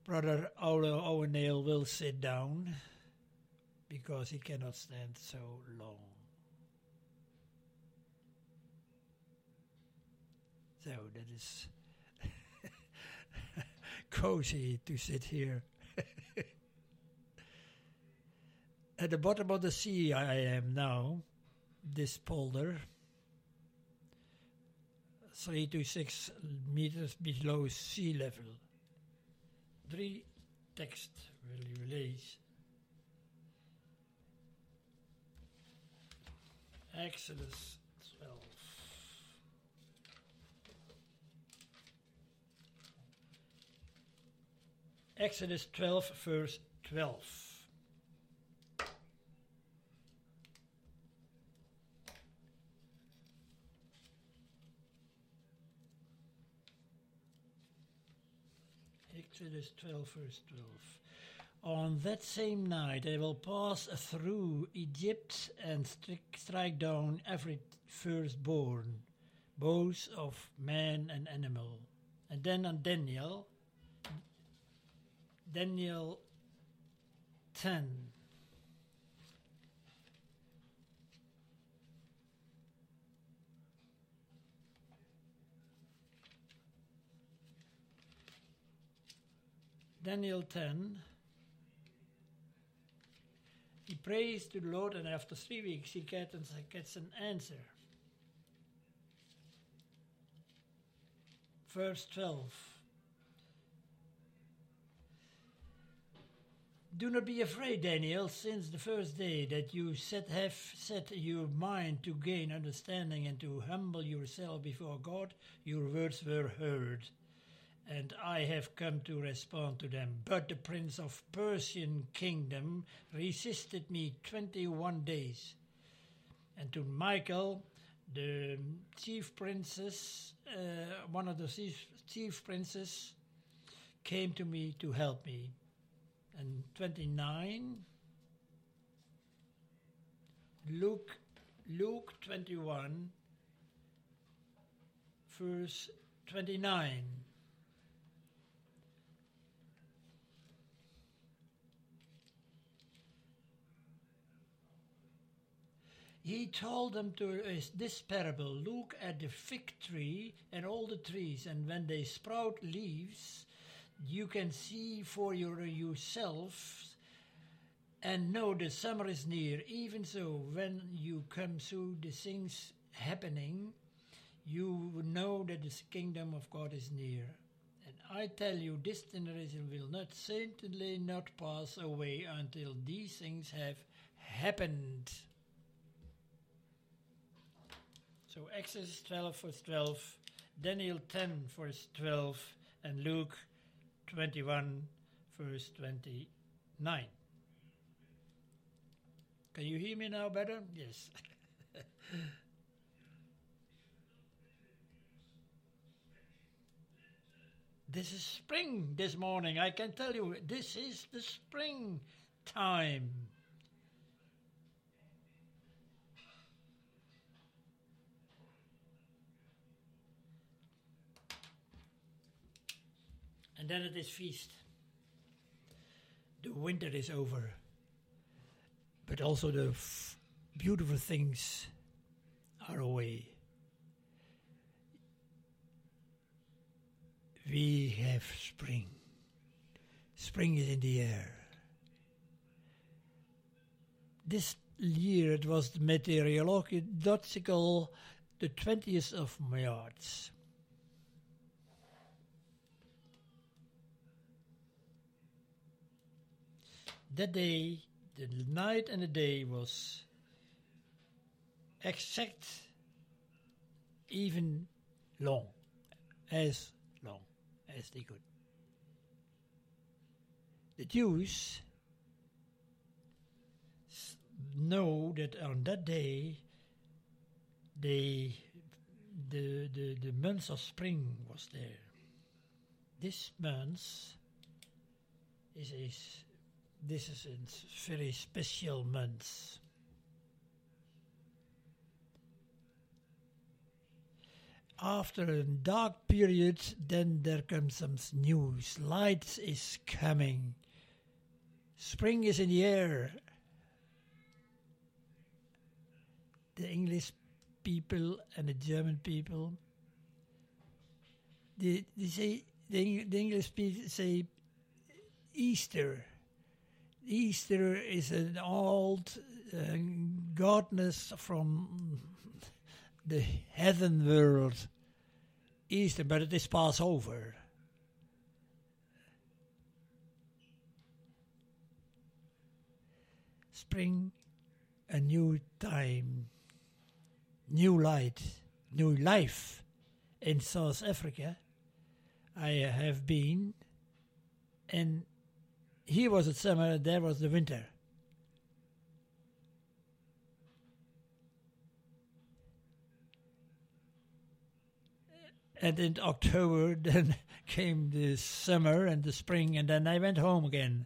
Brother Ola Owenale will sit down because he cannot stand so long. So that is cozy to sit here. At the bottom of the sea I am now, this polder, 3 to 6 meters below sea level. 3 tekst wil u lezen. Exodus 12. Exodus 12, verse 12. Exodus 12, verse 12. On that same night I will pass through Egypt and strike down every firstborn, both of man and animal. And then on Daniel 10. Daniel 10, he prays to the Lord, and after 3 weeks he gets an answer. Verse 12. Do not be afraid, Daniel, since the first day that you have set your mind to gain understanding and to humble yourself before God, your words were heard. And I have come to respond to them. But the prince of Persian kingdom resisted me 21 days. And to Michael, the chief princes, one of the chief princes, came to me to help me. And 29, Luke 21, verse 29. He told them this parable, look at the fig tree and all the trees, and when they sprout leaves, you can see for yourselves and know the summer is near. Even so, when you come through the things happening, you know that the kingdom of God is near. And I tell you, this generation will certainly not pass away until these things have happened. So Exodus 12, verse 12, Daniel 10, verse 12, and Luke 21, verse 29. Can you hear me now better? Yes. This is spring this morning. I can tell you, this is the spring time. And then it is feast. The winter is over. But also the beautiful things are away. We have spring. Spring is in the air. This year it was the meteorological, the 20th of March. That day, the night and the day was exact, even long as they could. The Jews know that on that day, the month of spring was there. This month is a very special month. after a dark period, then there comes some news. Light is coming. Spring is in the air. The English people and the German people, they say, the English people say Easter. Easter is an old godness from the heathen world. Easter, but it is Passover. Spring, a new time, new light, new life. In South Africa, I have been, and here was the summer, there was the winter. And in October, then came the summer and the spring, and then I went home again.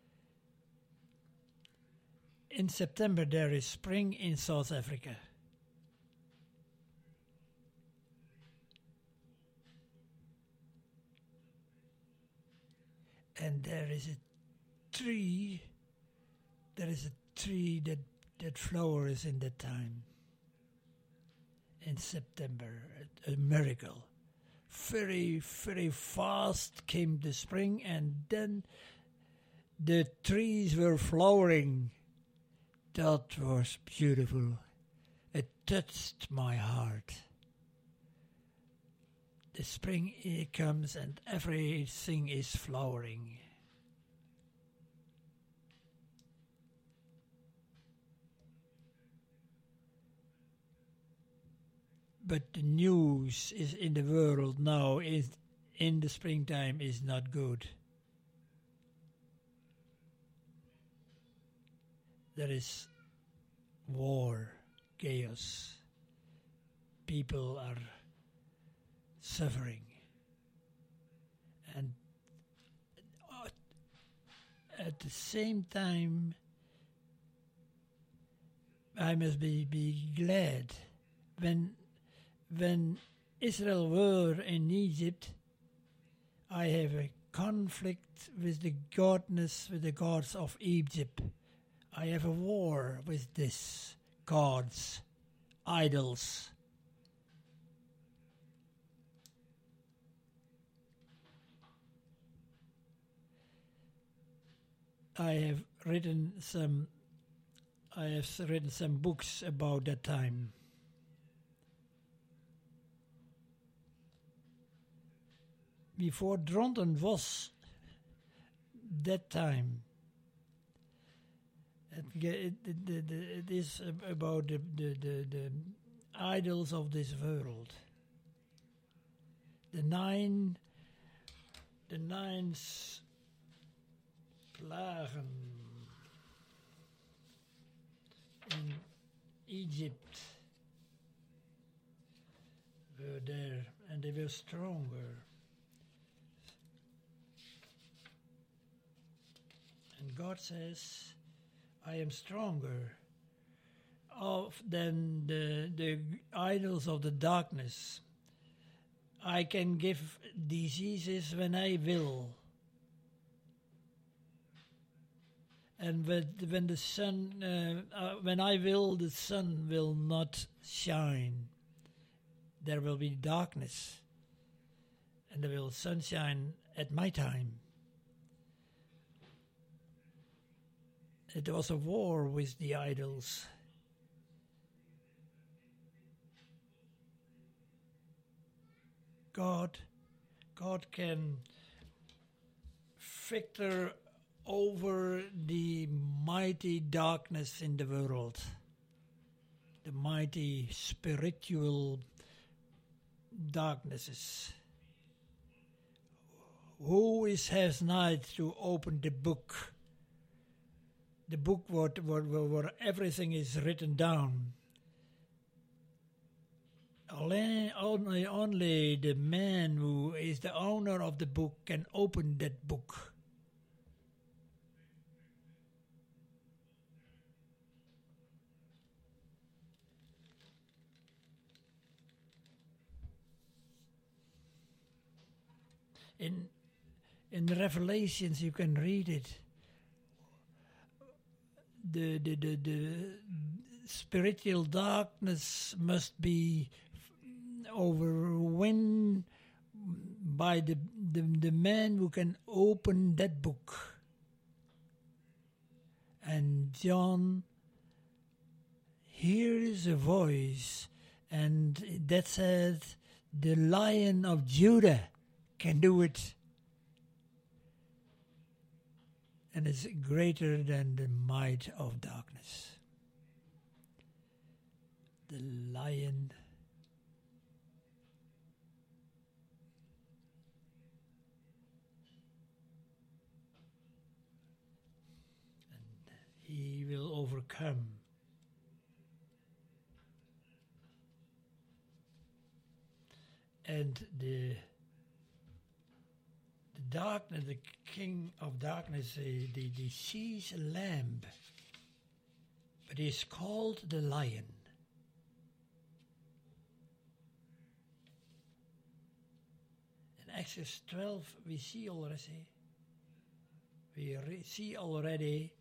In September, there is spring in South Africa. And there is a tree that flowers in that time. In September, a miracle. Very, very fast came the spring, and then the trees were flowering. That was beautiful. It touched my heart. The spring comes and everything is flowering. But the news is in the world now is in the springtime is not good. There is war, chaos. People are suffering. And at the same time, I must be glad when Israel were in Egypt, I have a conflict with the gods of Egypt. I have a war with these gods, idols. I have written some books about that time. Before Dronten was that time, it is about the idols of this world. The nine plagen in Egypt were there, and they were stronger. And God says, I am stronger than the idols of the darkness. I can give diseases when I will. And when the sun, when I will, the sun will not shine. There will be darkness, and there will sunshine at my time. It was a war with the idols. God can victor over the mighty darkness in the world, the mighty spiritual darknesses. Who has night to open the book? The book where everything is written down. Only the man who is the owner of the book can open that book. in the Revelations you can read it. The spiritual darkness must be overwhelmed by the man who can open that book. And John hears a voice, and that said, the Lion of Judah can do it. And it's greater than the might of darkness. The Lion he will overcome. And the darkness, the king of darkness, the sees a lamb, but he is called the lion. In Exodus 12, we see already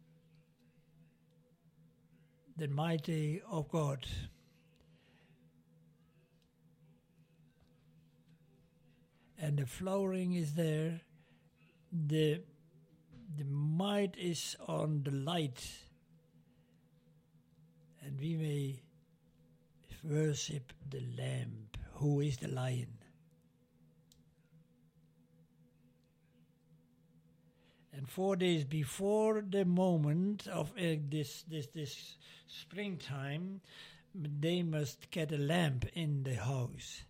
the mighty of God. And the flowering is there. The might is on the light. And we may worship the Lamb, who is the lion. And 4 days before the moment of this springtime, they must get a lamp in the house.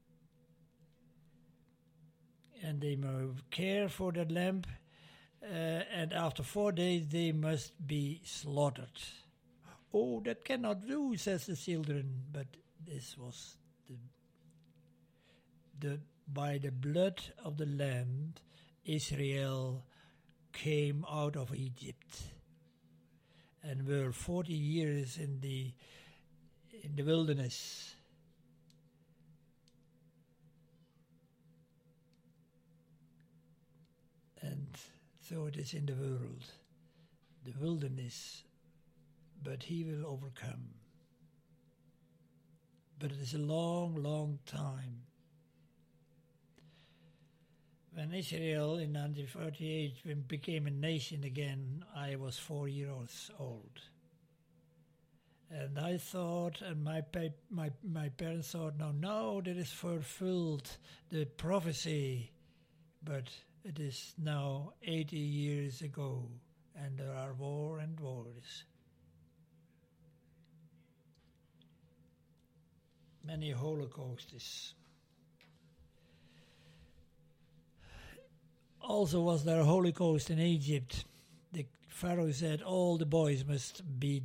And they must care for that lamp, and after 4 days they must be slaughtered. Oh, that cannot do, says the children, but this was by the blood of the Lamb, Israel came out of Egypt and were 40 years in the wilderness. And so it is in the world, the wilderness, but he will overcome. But it is a long, long time. When Israel in 1948 became a nation again, I was 4 years old. And I thought, and my parents thought, no, that is fulfilled, the prophecy. But it is now 80 years ago, and there are war and wars. Many Holocausts. Also was there a Holocaust in Egypt. The Pharaoh said all the boys must be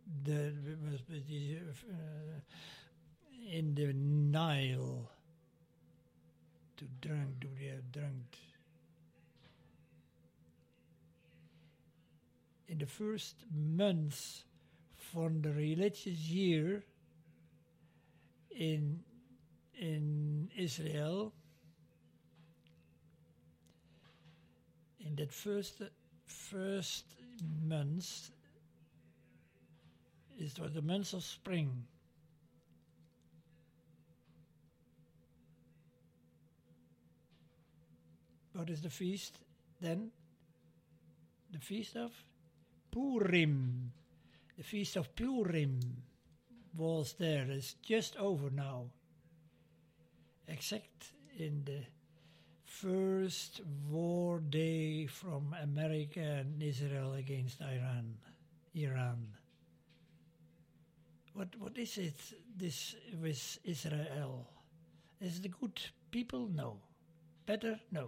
in the Nile to be drunk. In the first months from the religious year in Israel, in that first months, it was the months of spring. What is the feast then? The feast of Purim. The feast of Purim was there. It's just over now. Except in the first war day from America and Israel against Iran. What is it, this with Israel? Is it the good people? No. Better? No.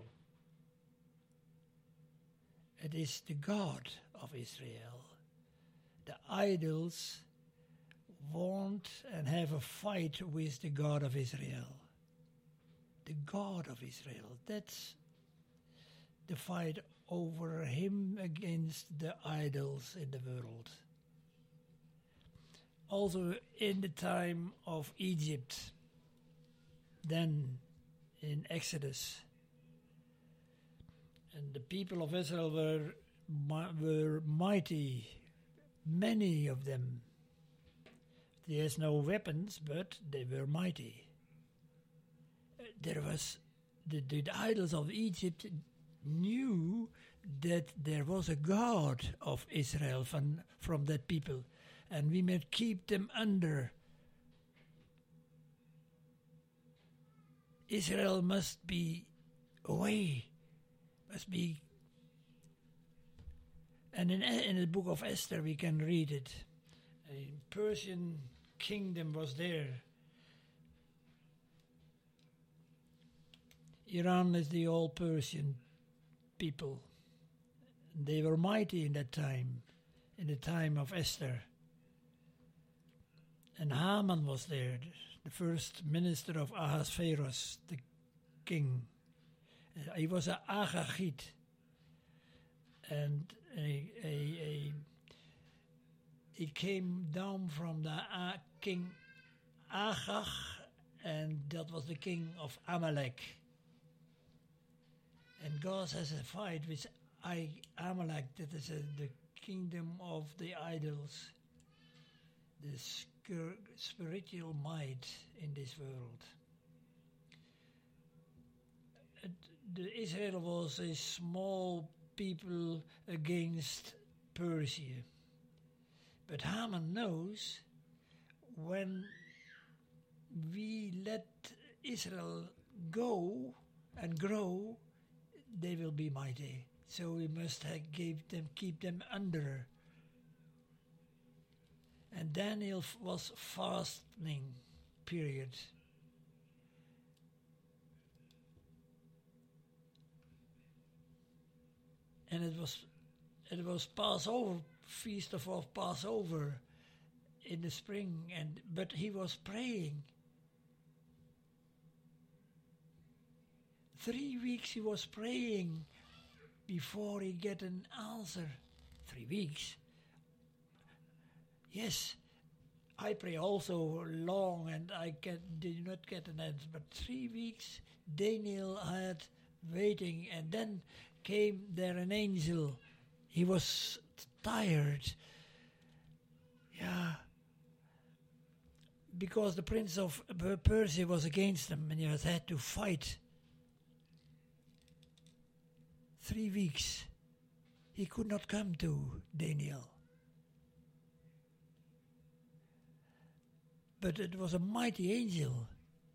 It is the God of Israel. The idols want and have a fight with the God of Israel. The God of Israel. That's the fight over him against the idols in the world. Also in the time of Egypt, then in Exodus, And the people of Israel were mighty, many of them. There's no weapons, but they were mighty. There was the idols of Egypt knew that there was a God of Israel from that people, and we must keep them under. Israel must be away, must be. And in the book of Esther we can read it. A Persian kingdom was there. Iran is the old Persian people. They were mighty in that time, in the time of Esther. And Haman was there, the first minister of Ahasuerus, the king. He was an Agagite, and he came down from the king Agag, and that was the king of Amalek. And God has a fight with Amalek, that is the kingdom of the idols, the spiritual might in this world. The Israel was a small people against Persia. But Haman knows when we let Israel go and grow, they will be mighty. So we must keep them under. And Daniel was fasting period. And it was Passover, feast of Passover in the spring, but he was praying. 3 weeks he was praying before he get an answer. 3 weeks. Yes, I pray also long and I did not get an answer. But 3 weeks Daniel had waiting, and then came there an angel. He was tired. Yeah. Because the prince of Persia was against him and he had to fight. 3 weeks. He could not come to Daniel. But it was a mighty angel.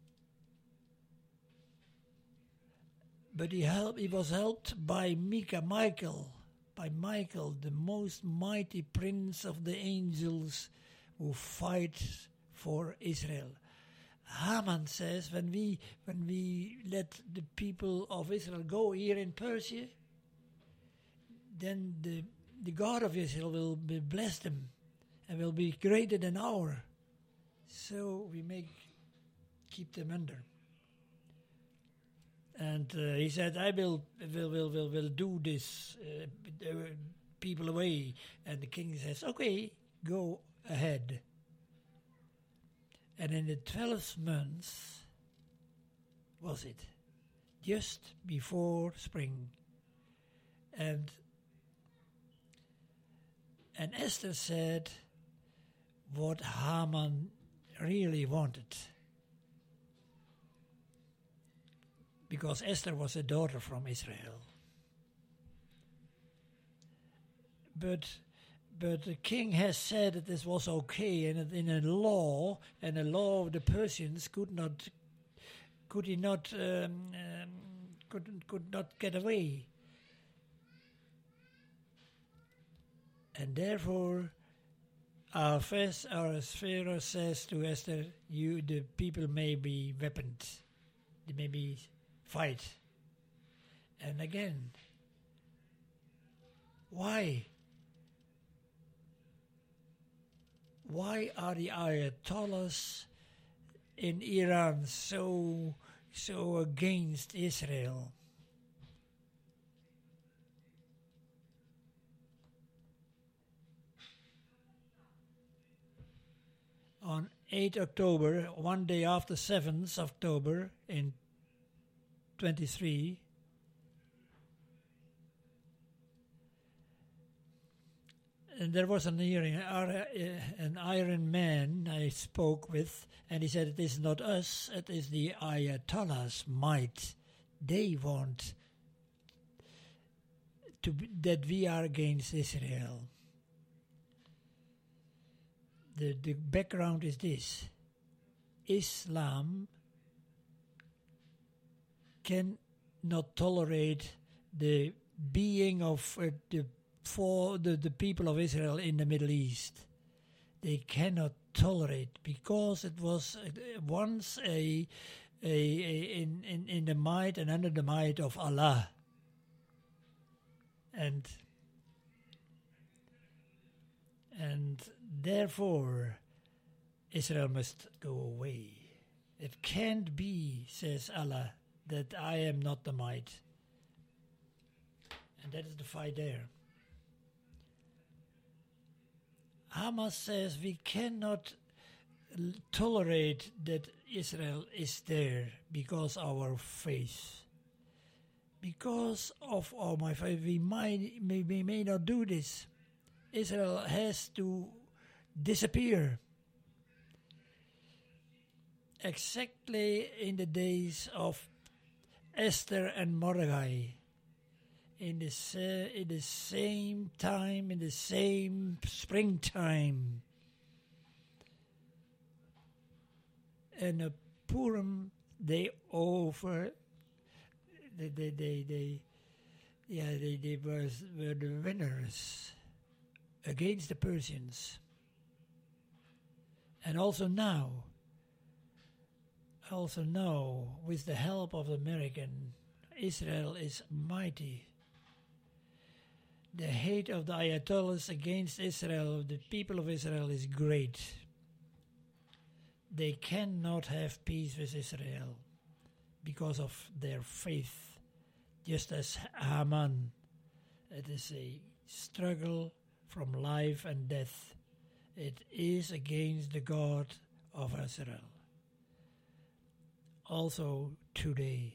But he was helped by Michael, the most mighty prince of the angels who fight for Israel. Haman says, when we let the people of Israel go here in Persia, then the God of Israel will bless them and will be greater than ours. So we may keep them under. And he said, I will do this, people away. And the king says, okay, go ahead. And in the 12th month, was it, just before spring. And Esther said what Haman really wanted. Because Esther was a daughter from Israel. But the king has said that this was okay, and in a law, and the law of the Persians could not get away. And therefore, Ahasuerus says to Esther, the people may be weaponed, they may be fight. And again, why? Why are the Ayatollahs in Iran so against Israel? On 8 October, one day after 7th October in 23, And there was an Iron Man I spoke with, and he said, it is not us, it is the Ayatollah's might. They want that we are against Israel. The background is this. Islam cannot tolerate the being of the people of Israel in the Middle East. They cannot tolerate, because it was once in the might and under the might of Allah. And therefore Israel must go away. It can't be, says Allah, that I am not the might. And that is the fight there. Hamas says we cannot tolerate that Israel is there because our faith. Because of my faith, we may not do this. Israel has to disappear. Exactly in the days of Esther and Mordecai. In the same time, in the same springtime. And a Purim, they were the winners against the Persians. And also now, with the help of the American, Israel is mighty. The hate of the Ayatollahs against Israel, the people of Israel, is great. They cannot have peace with Israel because of their faith, just as Haman. It is a struggle from life and death. It is against the God of Israel. Also today.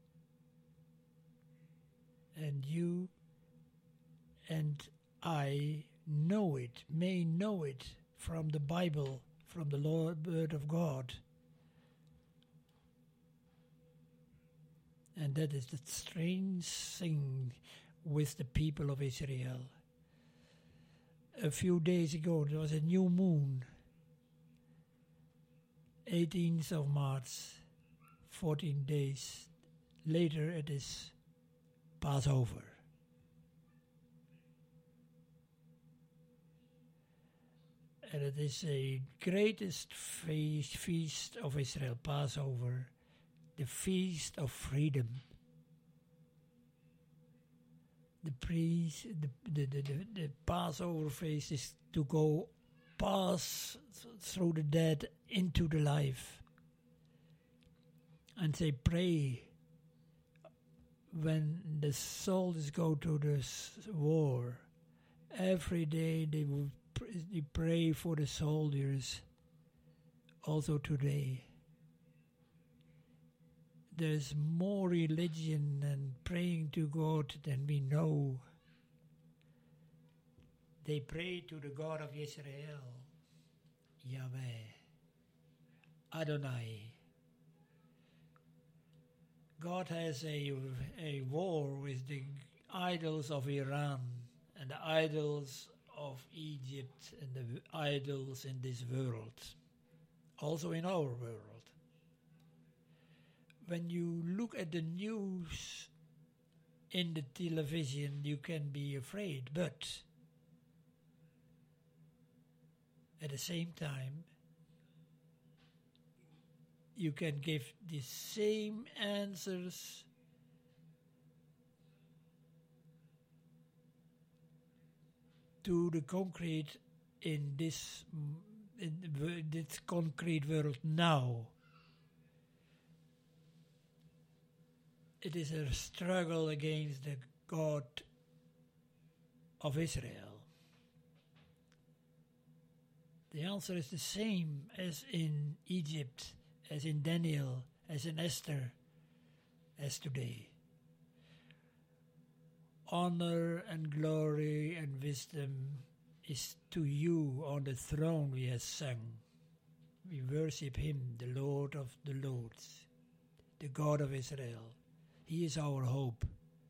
And you and I may know it from the Bible, from the Word of God. And that is the strange thing with the people of Israel. A few days ago, there was a new moon, 18th of March, 14 days later it is Passover. And it is the greatest feast of Israel, Passover, the feast of freedom. The Passover feast is to go pass through the dead into the life. And they pray when the soldiers go to the war. Every day they pray for the soldiers. Also today. There's more religion and praying to God than we know. They pray to the God of Israel, Yahweh, Adonai. God has a war with the idols of Iran and the idols of Egypt and the idols in this world, also in our world. When you look at the news in the television, you can be afraid, but at the same time, you can give the same answers to the concrete in this concrete world now. It is a struggle against the God of Israel. The answer is the same as in Egypt, as in Daniel, as in Esther, as today. Honor and glory and wisdom is to you on the throne we have sung. We worship him, the Lord of the Lords, the God of Israel. He is our hope.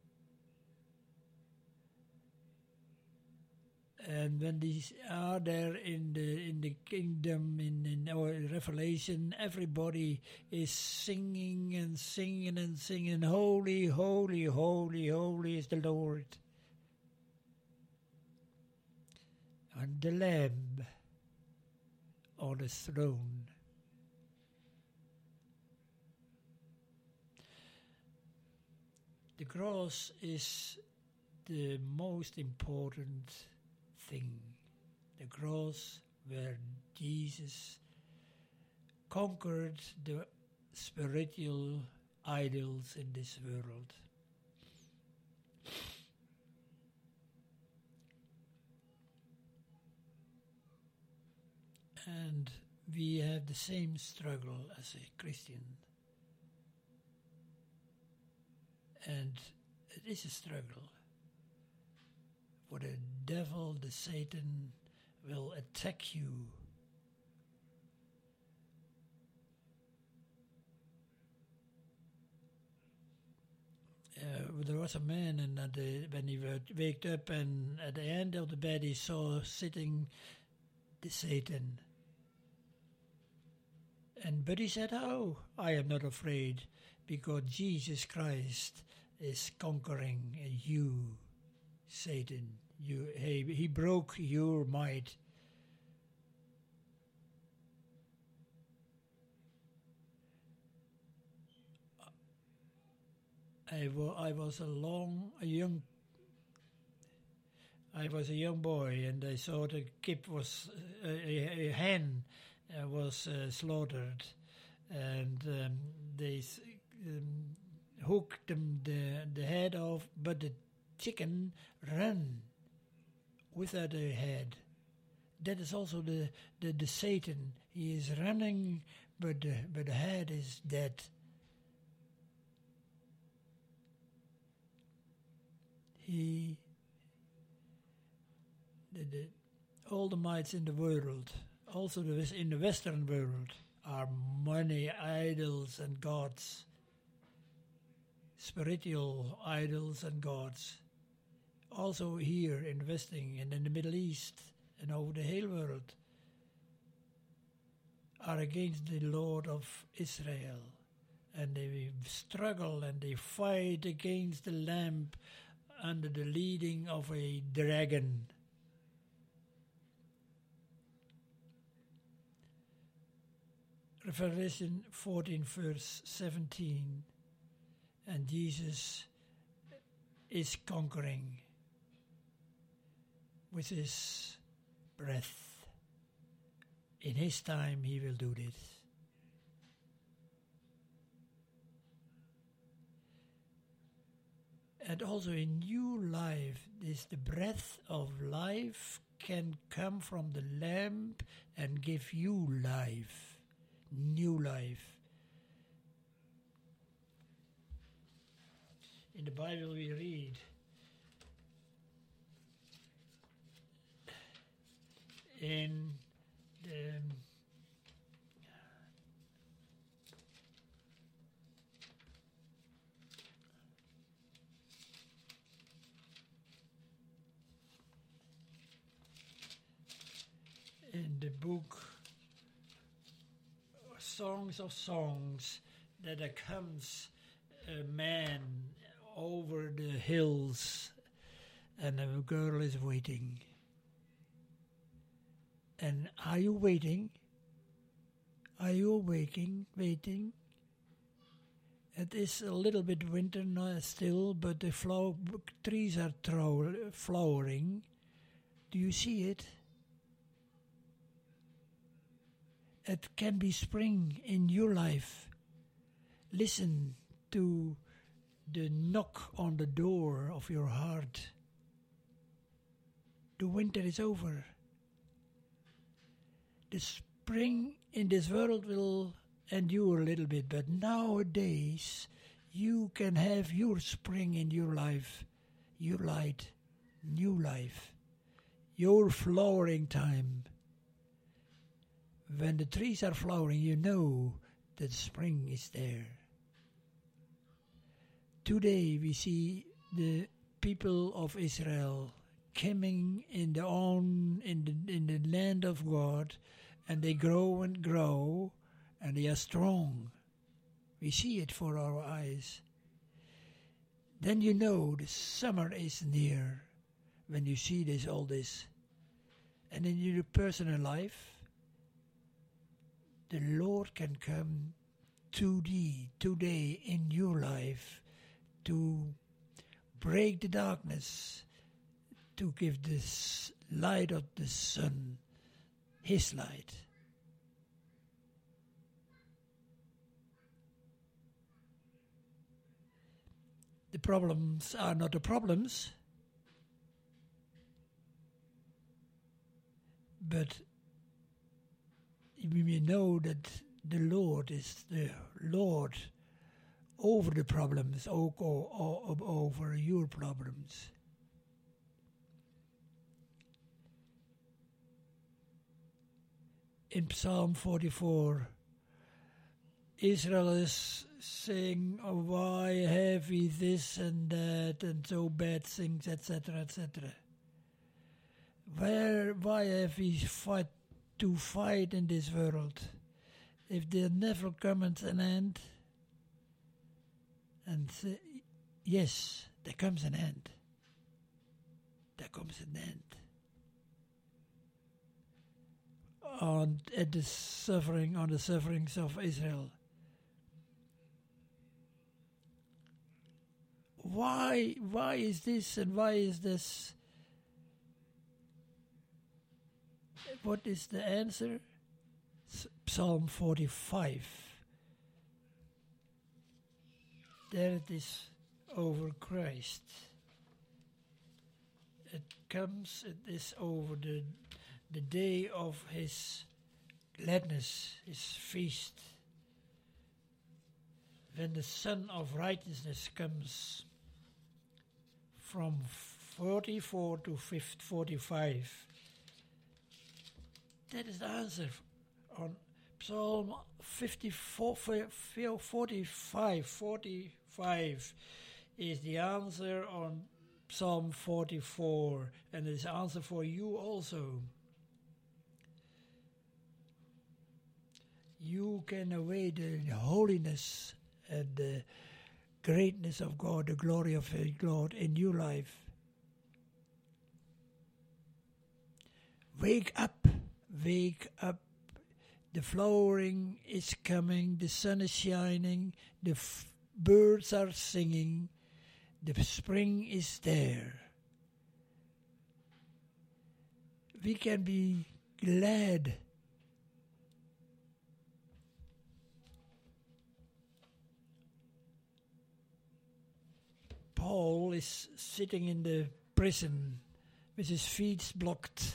And when these are there in the kingdom, in our Revelation, everybody is singing and singing and singing, holy, holy, holy, holy is the Lord. And the Lamb on the throne. The cross is the most important thing. The cross where Jesus conquered the spiritual idols in this world. And we have the same struggle as a Christian. And it is a struggle. For the devil, the Satan, will attack you. There was a man, and when he waked up, and at the end of the bed, he saw sitting the Satan. But he said, "Oh, I am not afraid, because Jesus Christ is conquering you, Satan. He broke your might." I was a young boy, and I saw the kid was a hen was slaughtered, and they hooked the head off, but the chicken ran without a head. That is also the Satan. He is running, but the head is dead. All the mights in the world, also in the Western world, are many idols and gods, spiritual idols and gods. Also here investing and in the Middle East and over the whole world are against the Lord of Israel. And they struggle and they fight against the Lamb under the leading of a dragon. Revelation 14 verse 17. And Jesus is conquering with his breath. In his time he will do this. And also in new life, the breath of life can come from the Lamb and give you life, new life. In the Bible we read, in the book Songs of Songs, that there comes a man over the hills and a girl is waiting. And are you waiting? Are you waiting? It is a little bit winter now still, but the trees are flowering. Do you see it? It can be spring in your life. Listen to the knock on the door of your heart. The winter is over. The spring in this world will endure a little bit, but nowadays you can have your spring in your life, your light, new life. your flowering time. When the trees are flowering, you know that spring is there. Today we see the people of Israel coming in the land of God, and they grow and grow, and they are strong. We see it for our eyes. Then you know the summer is near when you see all this. And in your personal life, the Lord can come to thee today in your life to break the darkness, to give this light of the sun, His light. The problems are not the problems, but we may know that the Lord is the Lord over the problems, over your problems. In Psalm 44, Israel is saying, oh, why have we this and that and so bad things, etc., etc. Why have we to fight in this world if there never comes an end? And yes, there comes an end. There comes an end. On the sufferings of Israel. Why is this and why is this? What is the answer? Psalm 45. There it is over Christ. It is over the day of His gladness, His feast. When the Son of Righteousness comes from 44 to 45. That is the answer on Psalm 45 is the answer on Psalm 44, and it is the answer for you also. You can await the holiness and the greatness of God, the glory of God in your life. Wake up, wake up. The flowering is coming, the sun is shining, the birds are singing, the spring is there. We can be glad. Paul is sitting in the prison with his feet blocked.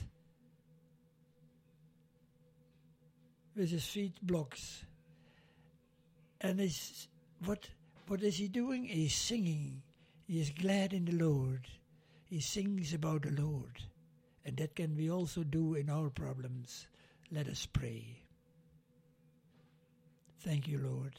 With his feet blocked. And what is he doing? He's singing. He is glad in the Lord. He sings about the Lord. And that can we also do in our problems. Let us pray. Thank you, Lord.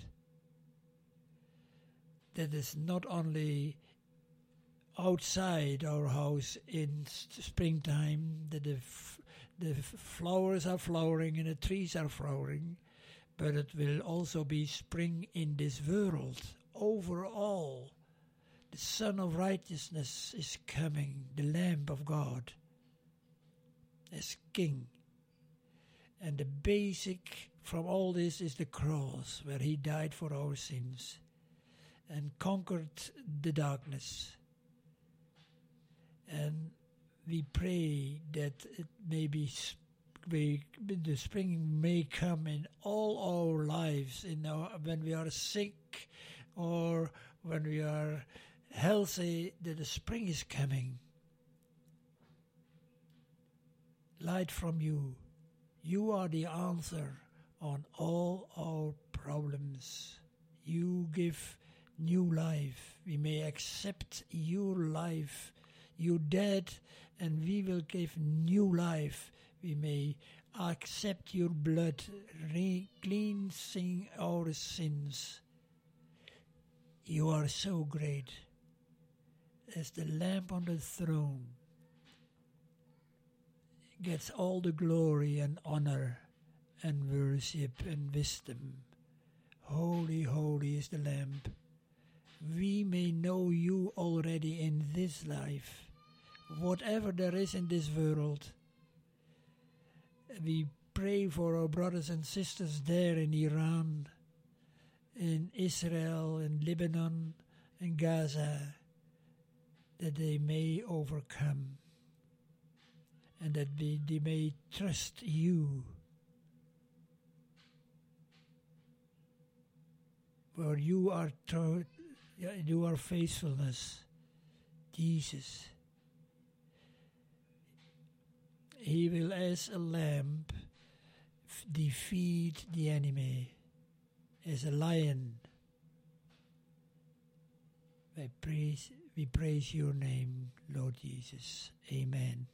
That is not only outside our house in springtime, that the flowers are flowering and the trees are flowering, but it will also be spring in this world. Overall, the Son of Righteousness is coming, the Lamb of God, as King. And the basic from all this is the cross, where He died for our sins and conquered the darkness. And we pray that it may be the spring may come in all our lives, when we are sick or when we are healthy, that the spring is coming. Light from you. You are the answer on all our problems. You give new life. We may accept your life. You dead and we will give new life. We may accept your blood, cleansing our sins. You are so great as the Lamb on the throne gets all the glory and honor and worship and wisdom. Holy, holy is the Lamb. We may know you already in this life. Whatever there is in this world, we pray for our brothers and sisters there in Iran, in Israel, in Lebanon, in Gaza, that they may overcome and that they may trust you. For you are faithfulness, Jesus. He will, as a lamb, defeat the enemy. As a lion, we praise your name, Lord Jesus. Amen.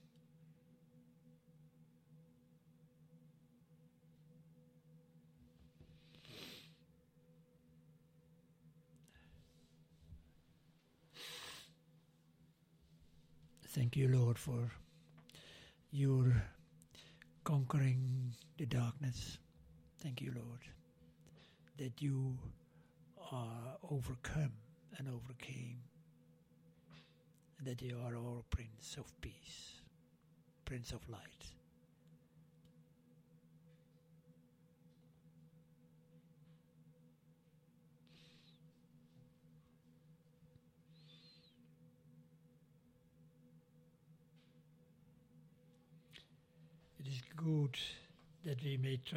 Thank you, Lord, for your conquering the darkness. Thank you, Lord, that you overcome and overcame, and that you are our Prince of Peace, Prince of Light. It is good that we may trust